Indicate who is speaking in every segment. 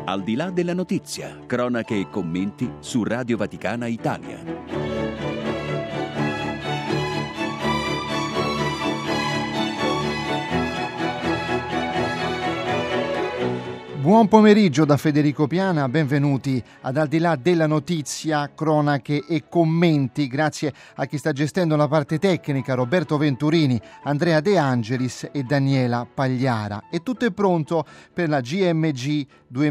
Speaker 1: Al di là della notizia, cronache e commenti su Radio Vaticana Italia.
Speaker 2: Buon pomeriggio da Federico Piana, benvenuti ad Al di là della notizia, cronache e commenti. Grazie a chi sta gestendo la parte tecnica, Roberto Venturini, Andrea De Angelis e Daniela Pagliara. E tutto è pronto per la GMG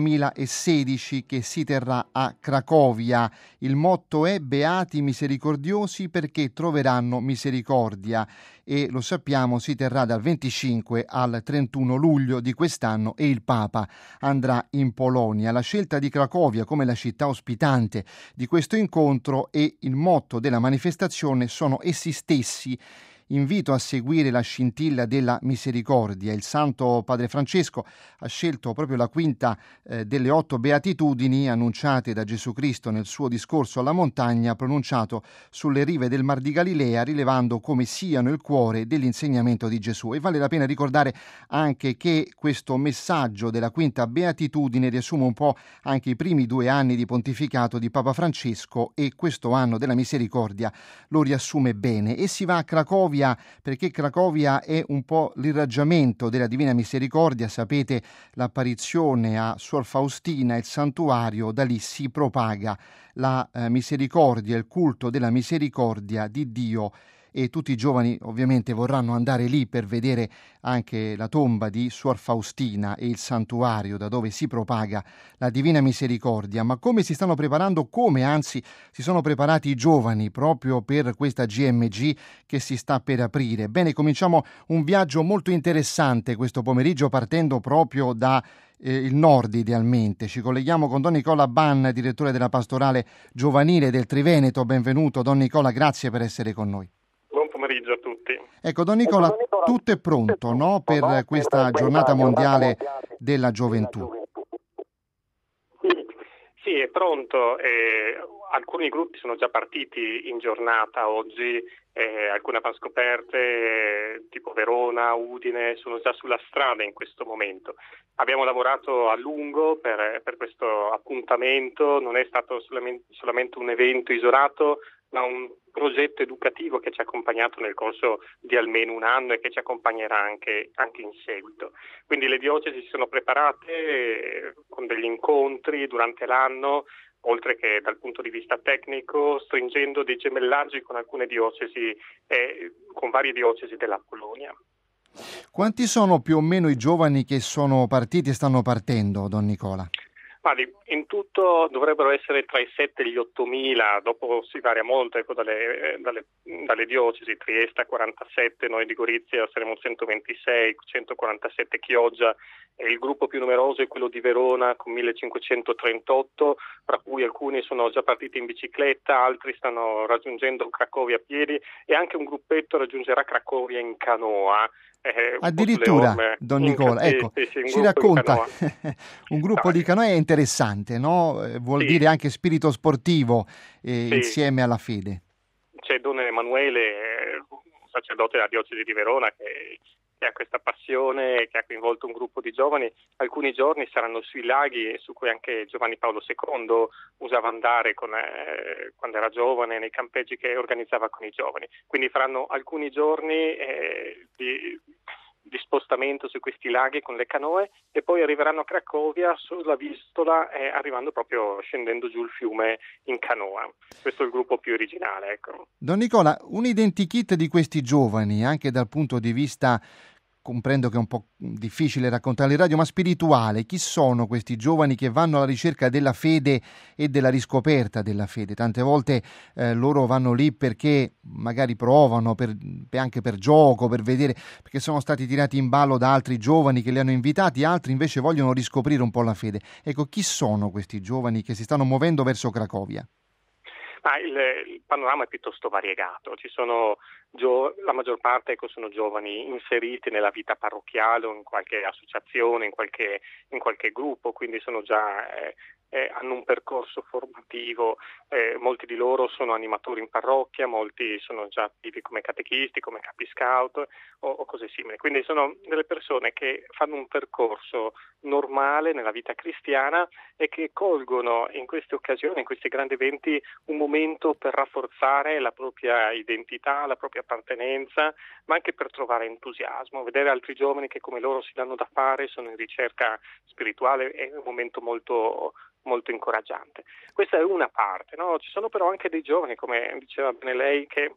Speaker 2: 2016 che si terrà a Cracovia. Il motto è Beati misericordiosi perché troveranno misericordia. E lo sappiamo, si terrà dal 25 al 31 luglio di quest'anno e il Papa andrà in Polonia. La scelta di Cracovia come la città ospitante di questo incontro e il motto della manifestazione sono essi stessi. Invito a seguire la scintilla della misericordia. Il Santo Padre Francesco ha scelto proprio la quinta delle 8 beatitudini annunciate da Gesù Cristo nel suo discorso alla montagna pronunciato sulle rive del Mar di Galilea, rilevando come siano il cuore dell'insegnamento di Gesù. E vale la pena ricordare anche che questo messaggio della quinta beatitudine riassume un po' anche i primi 2 anni di pontificato di Papa Francesco e questo anno della misericordia lo riassume bene. E si va a Cracovia perché Cracovia è un po' l'irraggiamento della Divina Misericordia. Sapete, l'apparizione a Suor Faustina, il santuario, da lì si propaga la misericordia, il culto della misericordia di Dio. E tutti i giovani ovviamente vorranno andare lì per vedere anche la tomba di Suor Faustina e il santuario da dove si propaga la Divina Misericordia. Ma come si stanno preparando, come anzi si sono preparati i giovani proprio per questa GMG che si sta per aprire? Bene, cominciamo un viaggio molto interessante questo pomeriggio partendo proprio da il nord idealmente. Ci colleghiamo con Don Nicola Ban, direttore della pastorale giovanile del Triveneto. Benvenuto Don Nicola, grazie per essere con noi.
Speaker 3: Buon pomeriggio a tutti.
Speaker 2: Ecco, Don Nicola, tutto è pronto, no, per questa giornata mondiale della gioventù?
Speaker 3: Sì, è pronto. Alcuni gruppi sono già partiti in giornata oggi, alcune avanscoperte tipo Verona, Udine, sono già sulla strada in questo momento. Abbiamo lavorato a lungo per questo appuntamento, non è stato solamente un evento isolato, ma un progetto educativo che ci ha accompagnato nel corso di almeno un anno e che ci accompagnerà anche in seguito. Quindi le diocesi si sono preparate con degli incontri durante l'anno, oltre che dal punto di vista tecnico, stringendo dei gemellaggi con alcune diocesi, con varie diocesi della Polonia.
Speaker 2: Quanti sono più o meno i giovani che sono partiti e stanno partendo, Don Nicola?
Speaker 3: In tutto dovrebbero essere tra i 7 e gli 8.000, dopo si varia molto dalle diocesi. Trieste 47, noi di Gorizia saremo 126, 147 Chioggia, e il gruppo più numeroso è quello di Verona con 1538, fra cui alcuni sono già partiti in bicicletta, altri stanno raggiungendo Cracovia a piedi e anche un gruppetto raggiungerà Cracovia in canoa.
Speaker 2: Addirittura, Don Nicola, ecco, ci racconta un gruppo di canoa è interessante, no? Vuol dire anche spirito sportivo insieme alla fede.
Speaker 3: C'è Don Emanuele, sacerdote della diocesi di Verona, che ha questa passione, che ha coinvolto un gruppo di giovani. Alcuni giorni saranno sui laghi su cui anche Giovanni Paolo II usava andare quando era giovane, nei campeggi che organizzava con i giovani. Quindi faranno alcuni giorni di spostamento su questi laghi con le canoe e poi arriveranno a Cracovia sulla Vistola, scendendo giù il fiume in canoa. Questo è il gruppo più originale, ecco.
Speaker 2: Don Nicola, un identikit di questi giovani, anche dal punto di vista, comprendo che è un po' difficile raccontare in radio, ma spirituale. Chi sono questi giovani che vanno alla ricerca della fede e della riscoperta della fede? Tante volte loro vanno lì perché magari provano, anche per gioco, per vedere, perché sono stati tirati in ballo da altri giovani che li hanno invitati, altri invece vogliono riscoprire un po' la fede. Ecco, chi sono questi giovani che si stanno muovendo verso Cracovia?
Speaker 3: Il panorama è piuttosto variegato. Ci sono la maggior parte sono giovani inseriti nella vita parrocchiale o in qualche associazione, in qualche gruppo, quindi sono già hanno un percorso formativo. Molti di loro sono animatori in parrocchia, molti sono già attivi come catechisti, come capi scout o cose simili. quindi sono delle persone che fanno un percorso normale nella vita cristiana e che colgono in queste occasioni, in questi grandi eventi, un momento per rafforzare la propria identità, la propria appartenenza, ma anche per trovare entusiasmo. Vedere altri giovani che come loro si danno da fare, sono in ricerca spirituale, è un momento molto incoraggiante. Questa è una parte, no? Ci sono però anche dei giovani, come diceva bene lei, che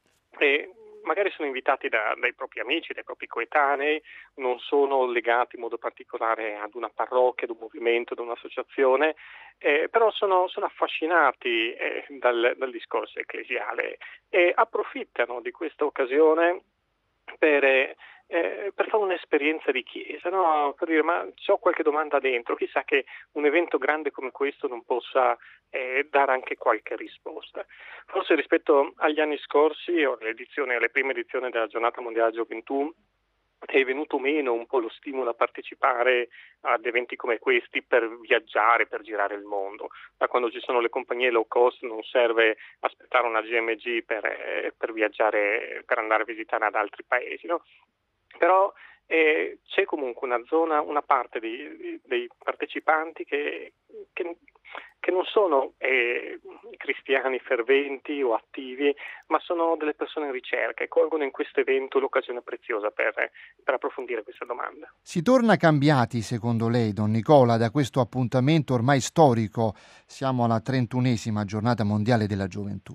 Speaker 3: magari sono invitati dai propri amici, dai propri coetanei, non sono legati in modo particolare ad una parrocchia, ad un movimento, ad un'associazione, però sono affascinati dal discorso ecclesiale e approfittano di questa occasione per fare un'esperienza di chiesa, no? Per dire, ma c'ho qualche domanda dentro, chissà che un evento grande come questo non possa dare anche qualche risposta. Forse rispetto agli anni scorsi o alle prime edizioni della Giornata Mondiale Gioventù è venuto meno un po' lo stimolo a partecipare ad eventi come questi per viaggiare, per girare il mondo. Da quando ci sono le compagnie low cost non serve aspettare una GMG per viaggiare, per andare a visitare ad altri paesi, no? Però c'è comunque una parte dei partecipanti che non sono cristiani ferventi o attivi, ma sono delle persone in ricerca e colgono in questo evento l'occasione preziosa per approfondire questa domanda.
Speaker 2: Si torna cambiati, secondo lei, Don Nicola, da questo appuntamento ormai storico? Siamo alla 31esima Giornata Mondiale della Gioventù.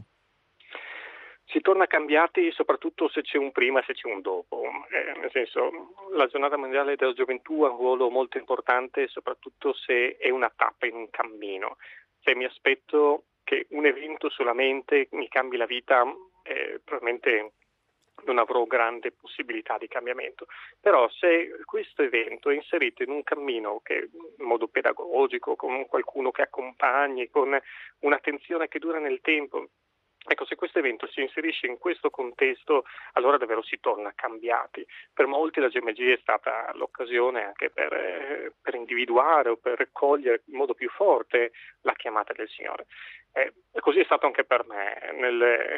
Speaker 3: Si torna cambiati soprattutto se c'è un prima e se c'è un dopo, nel senso la Giornata Mondiale della Gioventù ha un ruolo molto importante soprattutto se è una tappa in un cammino. Se mi aspetto che un evento solamente mi cambi la vita, probabilmente non avrò grande possibilità di cambiamento. Però se questo evento è inserito in un cammino che in modo pedagogico, con qualcuno che accompagni, con un'attenzione che dura nel tempo, ecco, se questo evento si inserisce in questo contesto, allora davvero si torna cambiati. Per molti la GMG è stata l'occasione anche per individuare o per cogliere in modo più forte la chiamata del Signore. E così è stato anche per me. Nel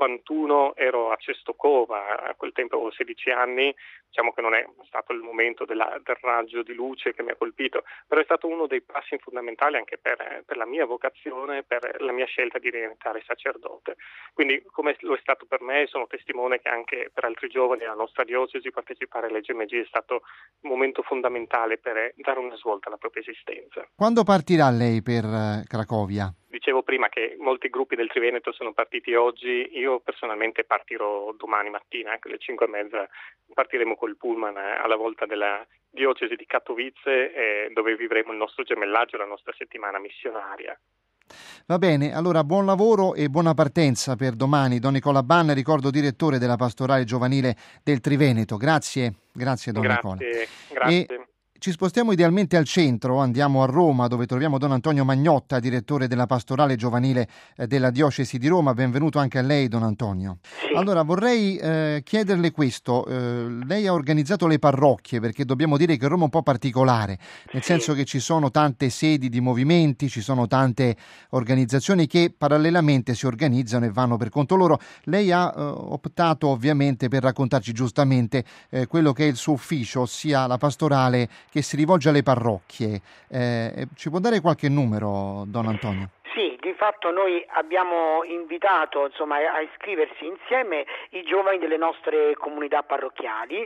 Speaker 3: 91 ero a Cestokova, a quel tempo avevo 16 anni, diciamo che non è stato il momento del raggio di luce che mi ha colpito, però è stato uno dei passi fondamentali anche per la mia vocazione, per la mia scelta di diventare sacerdote. Quindi come lo è stato per me, sono testimone che anche per altri giovani della nostra diocesi partecipare alle GMG è stato un momento fondamentale per dare una svolta alla propria esistenza.
Speaker 2: Quando partirà lei per Cracovia?
Speaker 3: Dicevo prima che molti gruppi del Triveneto sono partiti oggi, io personalmente partirò domani mattina, alle 5:30 partiremo col pullman alla volta della diocesi di Katowice, dove vivremo il nostro gemellaggio, la nostra settimana missionaria.
Speaker 2: Va bene, allora buon lavoro e buona partenza per domani. Don Nicola Banna, ricordo direttore della Pastorale Giovanile del Triveneto. Grazie Don Nicola.
Speaker 3: Grazie.
Speaker 2: Ci spostiamo idealmente al centro, andiamo a Roma dove troviamo Don Antonio Magnotta, direttore della Pastorale Giovanile della Diocesi di Roma. Benvenuto anche a lei, Don Antonio.
Speaker 4: Sì.
Speaker 2: Allora vorrei chiederle questo, lei ha organizzato le parrocchie perché dobbiamo dire che Roma è un po' particolare, nel senso che ci sono tante sedi di movimenti, ci sono tante organizzazioni che parallelamente si organizzano e vanno per conto loro. Lei ha optato ovviamente per raccontarci giustamente quello che è il suo ufficio, ossia la pastorale che si rivolge alle parrocchie. Ci può dare qualche numero, Don Antonio?
Speaker 4: Sì, di fatto noi abbiamo invitato a iscriversi insieme i giovani delle nostre comunità parrocchiali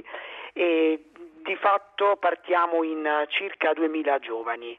Speaker 4: e di fatto partiamo in circa 2000 giovani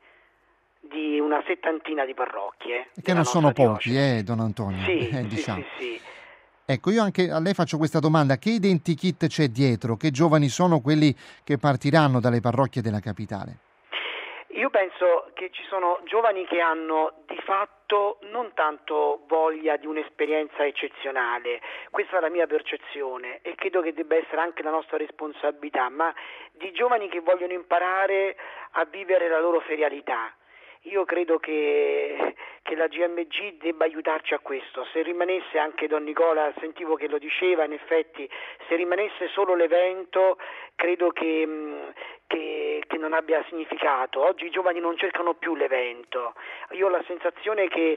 Speaker 4: di una settantina di parrocchie.
Speaker 2: Che non sono pochi, Don Antonio?
Speaker 4: Sì,
Speaker 2: diciamo.
Speaker 4: sì.
Speaker 2: Ecco, io anche a lei faccio questa domanda: che identikit c'è dietro? Che giovani sono quelli che partiranno dalle parrocchie della capitale?
Speaker 4: Io penso che ci sono giovani che hanno di fatto non tanto voglia di un'esperienza eccezionale, questa è la mia percezione e credo che debba essere anche la nostra responsabilità, ma di giovani che vogliono imparare a vivere la loro ferialità. Io credo che che la GMG debba aiutarci a questo. Se rimanesse, anche Don Nicola sentivo che lo diceva, in effetti se rimanesse solo l'evento credo che non abbia significato. Oggi i giovani non cercano più l'evento. Io ho la sensazione che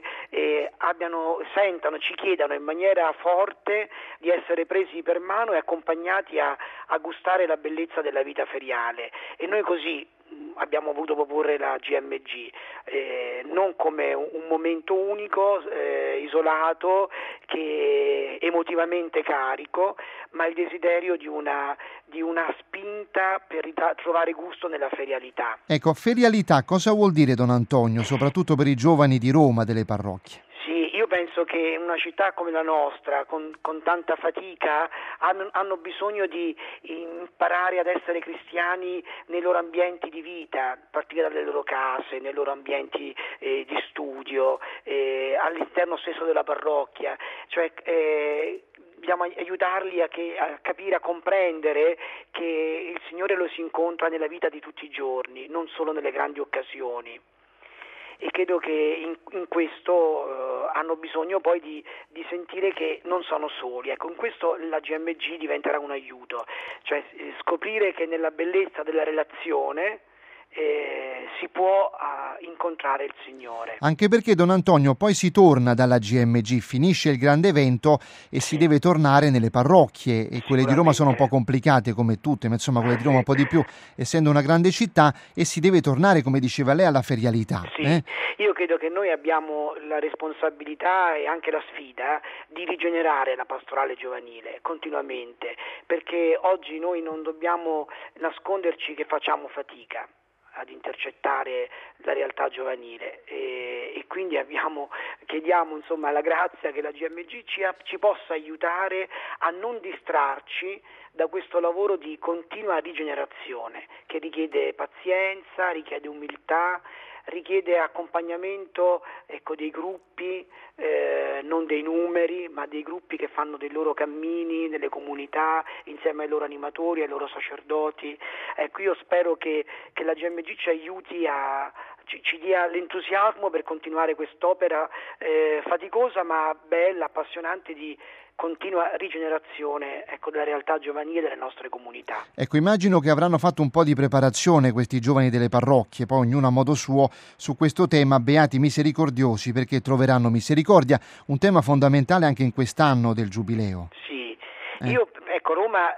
Speaker 4: sentano, ci chiedano in maniera forte di essere presi per mano e accompagnati a gustare la bellezza della vita feriale, e noi così abbiamo voluto proporre la GMG, non come un momento unico, isolato, che emotivamente carico, ma il desiderio di una spinta per trovare gusto nella ferialità.
Speaker 2: Ecco, ferialità cosa vuol dire, Don Antonio, soprattutto per i giovani di Roma, delle parrocchie?
Speaker 4: Sì, io penso che in una città come la nostra, con tanta fatica, hanno bisogno di imparare ad essere cristiani nei loro ambienti di vita, a partire dalle loro case, nei loro ambienti di studio, all'interno stesso della parrocchia. Cioè, dobbiamo aiutarli a capire, a comprendere che il Signore lo si incontra nella vita di tutti i giorni, non solo nelle grandi occasioni. E credo che in questo hanno bisogno poi di sentire che non sono soli. Ecco, in questo la GMG diventerà un aiuto, cioè scoprire che nella bellezza della relazione si può incontrare il Signore.
Speaker 2: Anche perché, Don Antonio, poi si torna dalla GMG, finisce il grande evento e si deve tornare nelle parrocchie, e quelle di Roma sono un po' complicate come tutte, ma insomma quelle di Roma un po' di più, essendo una grande città, e si deve tornare, come diceva lei, alla ferialità.
Speaker 4: Sì. Io credo che noi abbiamo la responsabilità e anche la sfida di rigenerare la pastorale giovanile continuamente, perché oggi noi non dobbiamo nasconderci che facciamo fatica ad intercettare la realtà giovanile, e quindi chiediamo insomma la grazia che la GMG ci possa aiutare a non distrarci da questo lavoro di continua rigenerazione che richiede pazienza, richiede umiltà, richiede accompagnamento, dei gruppi, non dei numeri, ma dei gruppi che fanno dei loro cammini nelle comunità insieme ai loro animatori, ai loro sacerdoti. Ecco, io spero che la GMG ci aiuti ci dia l'entusiasmo per continuare quest'opera faticosa ma bella, appassionante, di continua rigenerazione della realtà giovanile delle nostre comunità.
Speaker 2: Ecco, immagino che avranno fatto un po' di preparazione questi giovani delle parrocchie, poi ognuno a modo suo, su questo tema, beati misericordiosi perché troveranno misericordia, un tema fondamentale anche in quest'anno del Giubileo.
Speaker 4: Sì, Roma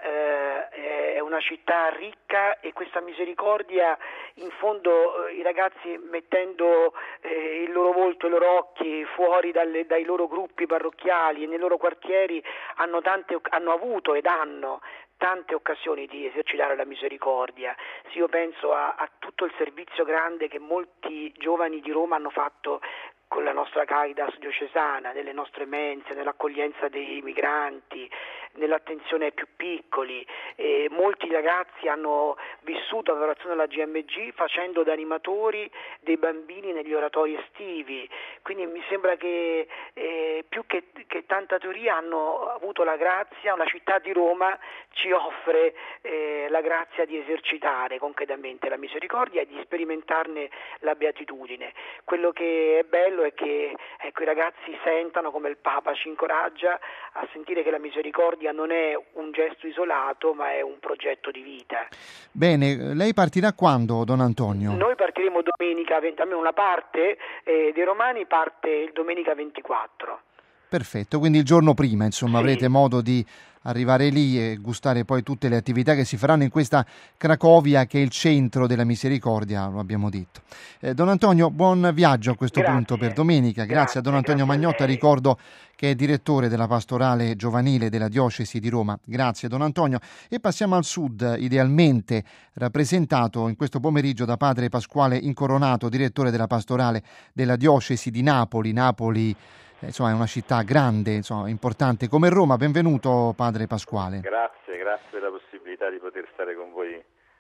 Speaker 4: è una città ricca, e questa misericordia, in fondo, i ragazzi, mettendo il loro volto e i loro occhi fuori dai loro gruppi parrocchiali e nei loro quartieri, hanno avuto ed hanno tante occasioni di esercitare la misericordia. Sì, io penso a tutto il servizio grande che molti giovani di Roma hanno fatto con la nostra Caritas diocesana, nelle nostre mense, nell'accoglienza dei migranti, nell'attenzione ai più piccoli. Molti ragazzi hanno vissuto l'adorazione alla GMG facendo da animatori dei bambini negli oratori estivi, quindi mi sembra che più che tanta teoria hanno avuto la grazia, la città di Roma ci offre la grazia di esercitare concretamente la misericordia e di sperimentarne la beatitudine. Quello che è bello è che i ragazzi sentano come il Papa ci incoraggia a sentire che la misericordia non è un gesto isolato, ma è un progetto di vita.
Speaker 2: Bene, lei partirà quando, Don Antonio?
Speaker 4: Noi partiremo domenica, almeno una parte dei romani parte il domenica 24.
Speaker 2: Perfetto, quindi il giorno prima, insomma,
Speaker 4: sì,
Speaker 2: avrete modo di arrivare lì e gustare poi tutte le attività che si faranno in questa Cracovia che è il centro della misericordia, lo abbiamo detto. Don Antonio, buon viaggio a questo punto per domenica. Grazie a Don Antonio Magnotta, ricordo che è direttore della pastorale giovanile della diocesi di Roma. Grazie Don Antonio. E passiamo al sud, idealmente rappresentato in questo pomeriggio da padre Pasquale Incoronato, direttore della pastorale della diocesi di Napoli. Napoli insomma è una città grande, insomma, importante come Roma. Benvenuto padre Pasquale.
Speaker 5: Grazie per la possibilità di poter stare con voi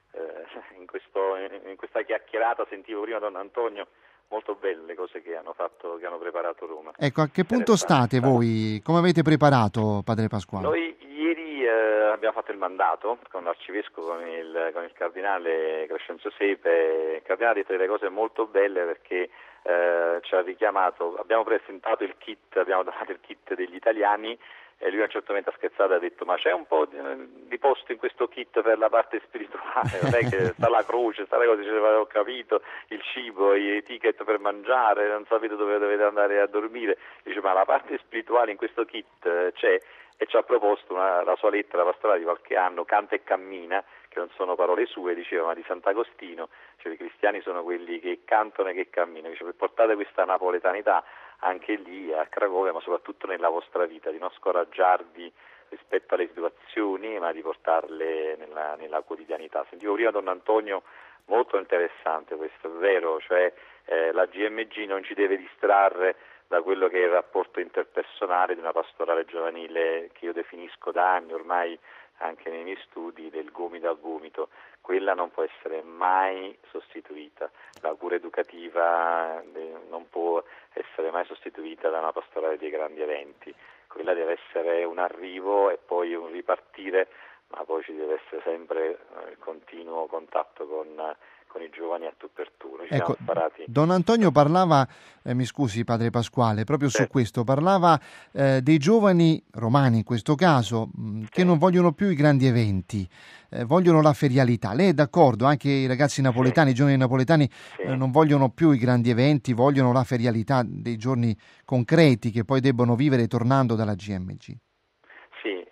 Speaker 5: in questa chiacchierata. Sentivo prima Don Antonio, molto belle le cose che hanno fatto, che hanno preparato Roma.
Speaker 2: Ecco, a che punto state voi? Come avete preparato padre Pasquale?
Speaker 5: Noi ieri abbiamo fatto il mandato con l'arcivescovo, con il cardinale Crescenzo Sepe. Il cardinale ha detto delle cose molto belle perché ci ha richiamato, abbiamo presentato il kit, abbiamo dato il kit degli italiani e lui a un certo momento ha scherzato e ha detto: ma c'è un po' di posto in questo kit per la parte spirituale, non è che sta la croce, sta le cose, ho capito, il cibo, i ticket per mangiare, non sapete dove dovete andare a dormire. Dice: ma la parte spirituale in questo kit c'è, e ci ha proposto la sua lettera pastorale di qualche anno, Canta e cammina, che non sono parole sue, diceva, ma di Sant'Agostino. Cioè, i cristiani sono quelli che cantano e che camminano. Dice: portate questa napoletanità anche lì a Cracovia, ma soprattutto nella vostra vita, di non scoraggiarvi rispetto alle situazioni, ma di portarle nella quotidianità. Sentivo prima Don Antonio, molto interessante questo, è vero, cioè la GMG non ci deve distrarre da quello che è il rapporto interpersonale di una pastorale giovanile che io definisco da anni ormai anche nei miei studi del gomito a gomito. Quella non può essere mai sostituita, la cura educativa non può essere mai sostituita da una pastorale dei grandi eventi, quella deve essere un arrivo e poi un ripartire, ma poi ci deve essere sempre il continuo contatto con i giovani a tu per tu. Noi
Speaker 2: Ecco,
Speaker 5: siamo sparati.
Speaker 2: Don Antonio parlava, mi scusi Padre Pasquale, proprio su questo, parlava dei giovani romani in questo caso, che non vogliono più i grandi eventi, vogliono la ferialità. Lei è d'accordo? Anche i ragazzi napoletani, i giovani napoletani non vogliono più i grandi eventi, vogliono la ferialità dei giorni concreti che poi debbono vivere tornando dalla GMG.
Speaker 5: Sì,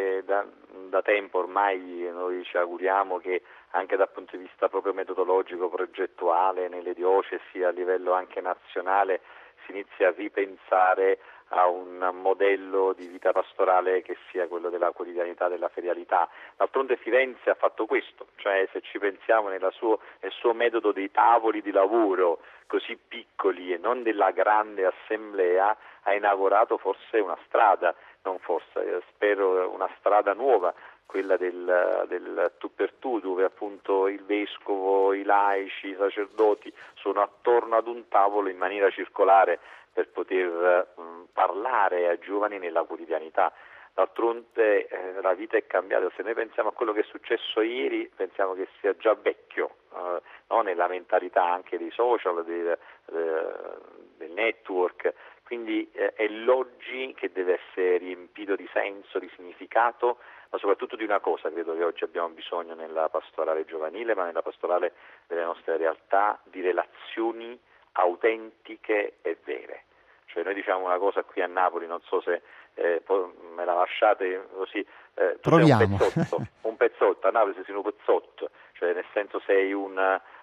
Speaker 5: da tempo ormai noi ci auguriamo che anche dal punto di vista proprio metodologico, progettuale, nelle diocesi a livello anche nazionale si inizi a ripensare a un modello di vita pastorale che sia quello della quotidianità, della ferialità. D'altronde Firenze ha fatto questo, cioè se ci pensiamo nel suo metodo dei tavoli di lavoro così piccoli e non della grande assemblea, ha inaugurato forse una strada, spero una strada nuova, quella del tu per tu, dove appunto il vescovo, i laici, i sacerdoti sono attorno ad un tavolo in maniera circolare per poter parlare ai giovani nella quotidianità. D'altronde la vita è cambiata, se noi pensiamo a quello che è successo ieri pensiamo che sia già vecchio, no? Nella mentalità anche dei social, del network, quindi è l'oggi che deve essere riempito di senso, di significato, ma soprattutto di una cosa credo che oggi abbiamo bisogno nella pastorale giovanile, ma nella pastorale delle nostre realtà, di relazioni autentiche e vere. Cioè noi diciamo una cosa qui a Napoli, non so se poi me la lasciate così, tu
Speaker 2: proviamo.
Speaker 5: sei un pezzotto, a Napoli sei un pezzotto, cioè nel senso sei un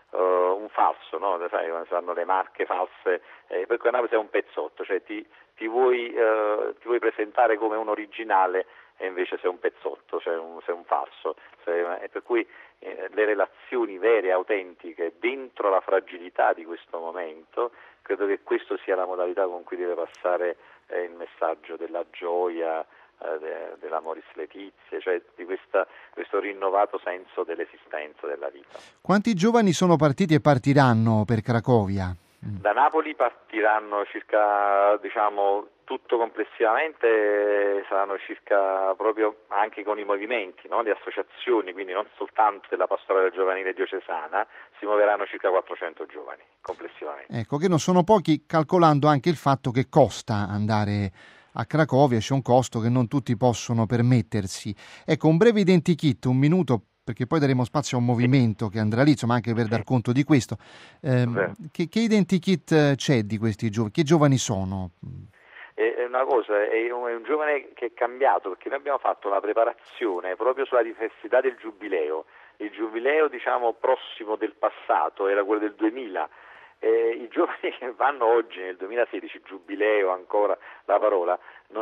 Speaker 5: falso, no? Sai, quando fanno le marche false, per cui a Napoli sei un pezzotto, cioè ti vuoi presentare come un originale e invece sei un pezzotto, cioè sei un falso, e per cui le relazioni vere, autentiche, dentro la fragilità di questo momento, credo che questo sia la modalità con cui deve passare il messaggio della gioia, dell'amoris laetitia, cioè di questo rinnovato senso dell'esistenza della vita.
Speaker 2: Quanti giovani sono partiti e partiranno per Cracovia?
Speaker 5: Da Napoli partiranno circa, tutto complessivamente saranno circa, proprio anche con i movimenti, no? Le associazioni, quindi non soltanto della pastorale giovanile diocesana, si muoveranno circa 400 giovani complessivamente.
Speaker 2: Ecco, che non sono pochi, calcolando anche il fatto che costa andare a Cracovia, c'è un costo che non tutti possono permettersi. Ecco, un breve identikit, un minuto, perché poi daremo spazio a un movimento che andrà lì, insomma, anche per dar conto di questo. Che identikit c'è di questi giovani? Che giovani sono?
Speaker 5: È una cosa, è un giovane che è cambiato, perché noi abbiamo fatto una preparazione proprio sulla diversità del giubileo. Il giubileo, prossimo del passato era quello del 2000. I giovani che vanno oggi nel 2016, giubileo ancora la parola,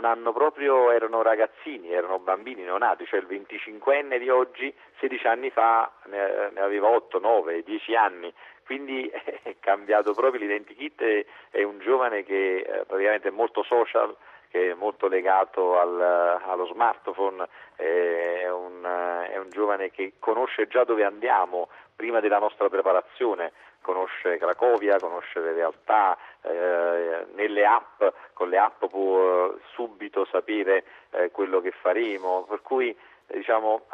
Speaker 5: erano ragazzini, erano bambini neonati, cioè il 25enne di oggi 16 anni fa ne aveva 8, 9, 10 anni, quindi è cambiato proprio l'identikit, è un giovane che praticamente è molto social, che è molto legato allo smartphone, è un giovane che conosce già dove andiamo prima della nostra preparazione. conosce Cracovia, conosce le realtà, nelle app, con le app può subito sapere quello che faremo, per cui diciamo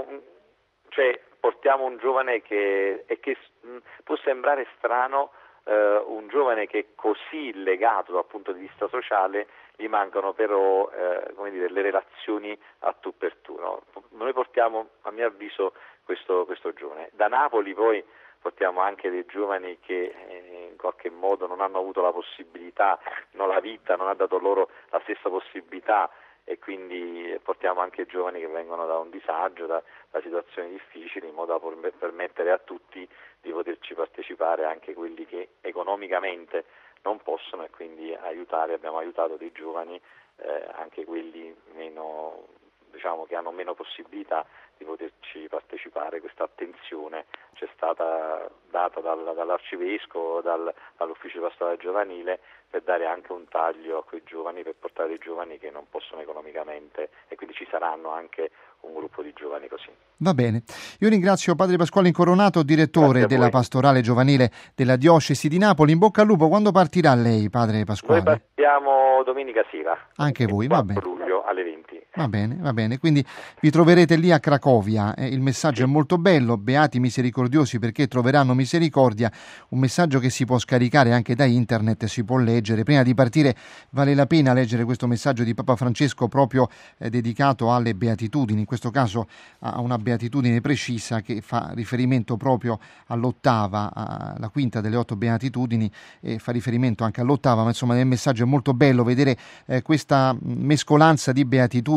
Speaker 5: portiamo un giovane che può sembrare strano, un giovane che è così legato dal punto di vista sociale, gli mancano però le relazioni a tu per tu, no? Noi portiamo, a mio avviso, questo giovane. Da Napoli poi portiamo anche dei giovani che in qualche modo non hanno avuto la possibilità, la vita non ha dato loro la stessa possibilità, e quindi portiamo anche giovani che vengono da un disagio, da situazioni difficili, in modo da permettere a tutti di poterci partecipare, anche quelli che economicamente non possono, e quindi abbiamo aiutato dei giovani, anche quelli meno, che hanno meno possibilità di poterci partecipare. Questa attenzione ci è stata data dall'arcivescovo, dall'ufficio di pastorale giovanile, per dare anche un taglio a quei giovani, per portare dei giovani che non possono economicamente, e quindi ci saranno anche un gruppo di giovani così.
Speaker 2: Va bene, io ringrazio Padre Pasquale Incoronato, direttore della pastorale giovanile della diocesi di Napoli. In bocca al lupo. Quando partirà lei, Padre Pasquale?
Speaker 5: Noi partiamo domenica sera.
Speaker 2: Anche voi, va bene.
Speaker 5: 4 luglio alle 20.
Speaker 2: Va bene, quindi vi troverete lì a Cracovia. Il messaggio è molto bello, beati misericordiosi perché troveranno misericordia, un messaggio che si può scaricare anche da internet, si può leggere. Prima di partire vale la pena leggere questo messaggio di Papa Francesco proprio dedicato alle beatitudini, in questo caso a una beatitudine precisa che fa riferimento proprio all'ottava, alla quinta delle 8 beatitudini, e fa riferimento anche all'ottava, ma insomma il messaggio è molto bello vedere questa mescolanza di beatitudini,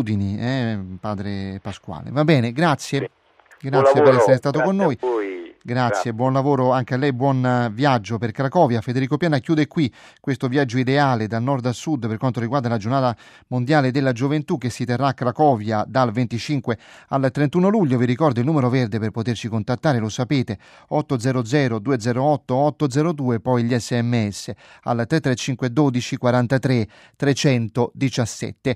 Speaker 2: Padre Pasquale. Va bene, grazie. Grazie per essere stato con noi. Grazie, buon lavoro anche a lei, buon viaggio per Cracovia. Federico Piana chiude qui questo viaggio ideale dal nord a sud per quanto riguarda la giornata mondiale della gioventù, che si terrà a Cracovia dal 25 al 31 luglio. Vi ricordo il numero verde per poterci contattare, lo sapete, 800 208 802, poi gli SMS al 335 12 43 317.